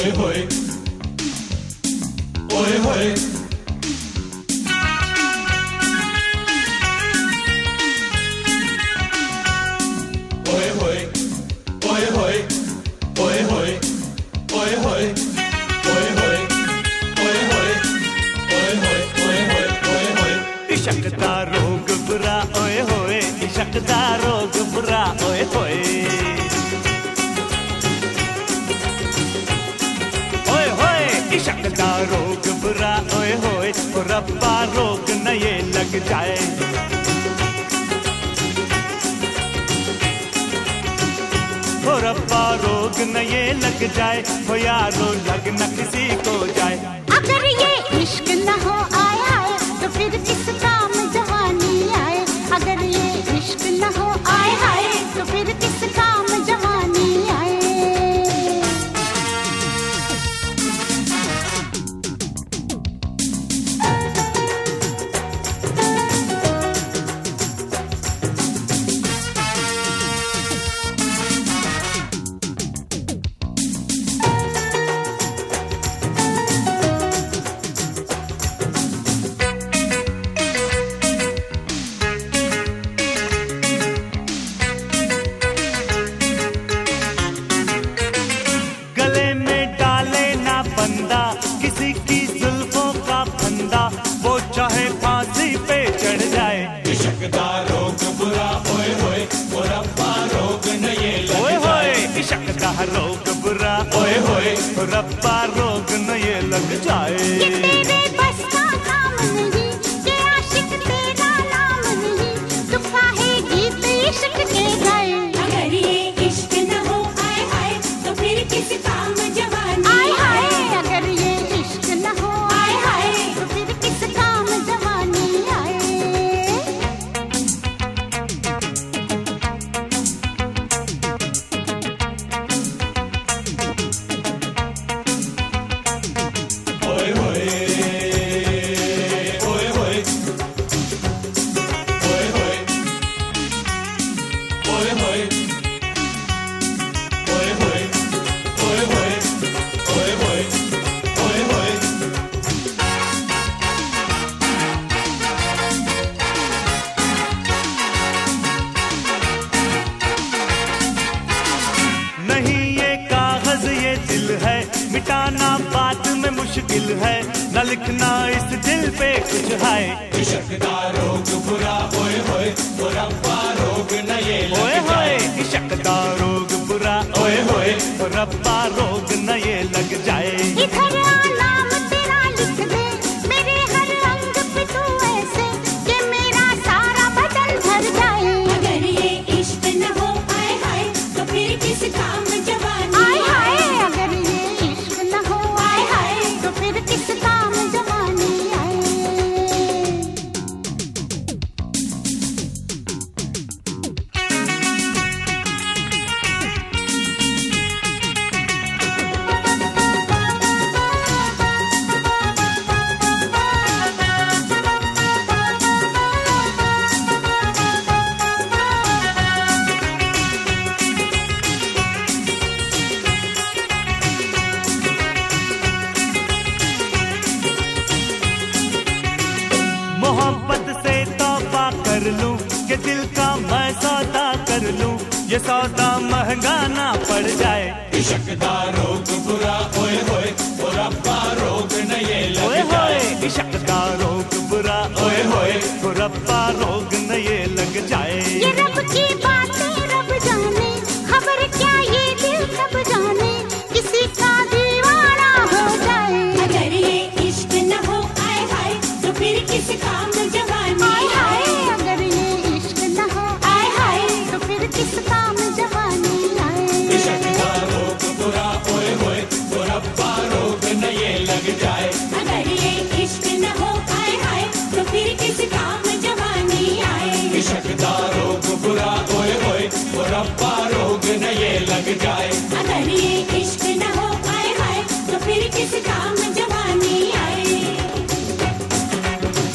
होए ओए होए ओए होए ओए होए ओए होए ओए होए ओए होए ओए होए ओए होए ओए होए ओए होए इश्क दा रोग बुरा ओए होए इश्क दा रोग बुरा ओए होए इश्क दा रोग बुरा ओए होए ओ रब्बा रोग न ये लग जाए ओ रब्बा रोग न ये लग जाए ओ यारो लग न किसी को जाए अगर ये इश्क न हो आए हाय तो फिर किस काम जवानी आए अगर ये इश्क न हो आए हाय तो फिर किस काम जवानी आए किसी की जुल्फों का फंदा वो चाहे फांसी पे चढ़ जाए इश्क दा रोग बुरा ओए होए ओ रब्बा रोग न ये लग जाए इश्क दा रोग बुरा ओए होए ओ रब्बा रोग न ये लग जाए ये तेरे बस का काम नहीं ये आशिक तेरा नाम नहीं तू काहे गीत इश्क के गाए अगर ये इश्क न हो आए हाय तो फिर किस काम जवानी आए हाय अगर ये मिटाना बात में मुश्किल है न लिखना इस दिल पे कुछ है इश्क दा रोग बुरा ओए होए ओ रब्बा रोग न ये ओए होए इश्क दा रोग बुरा ओए होए ओ रब्बा रोग न ये लग जाए इधर नाम तेरा लिख दे मेरे हर अंग पे तू ऐसे कि मेरा सारा बदन भर जाए अगर ये इश्क न हो आए हाय तो फिर किस काम जवानी आए हाय अगर ये फिर किस काम जवानी आए मोहब्बत से तौबा कर लूं कि दिल का मैं सौदा कर लूं ये सौदा महंगा ना पड़ जाए इश्क दा रोग बुरा ओए होए ओ रब्बा रोग न ये लग जाए इश्क दा रोग बुरा ओए होए ओ रब्बा रोग न ये लग जाए ये रब की बातें रब जाने खबर क्या ये दिल कब जाने किसी का दीवाना हो जाए अगर ये इश्क न हो आए हाय तो फिर किस काम जवानी आए हाय अगर ये इश्क न हो आए हाय तो फिर किस काम जवानी आए इश्क दा रोग बुरा ओए होए ओ रब्बा रोग न ये लग जाए अगर ये इश्क न हो आए हाय तो फिर किस काम जवानी आए इश्क दा रोग बुरा ओए होए ओ रब्बा रोग न ये लग जाए अगर ये इश्क न हो आए हाय तो फिर किस काम जवानी आए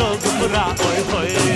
रोग बुरा ओए होए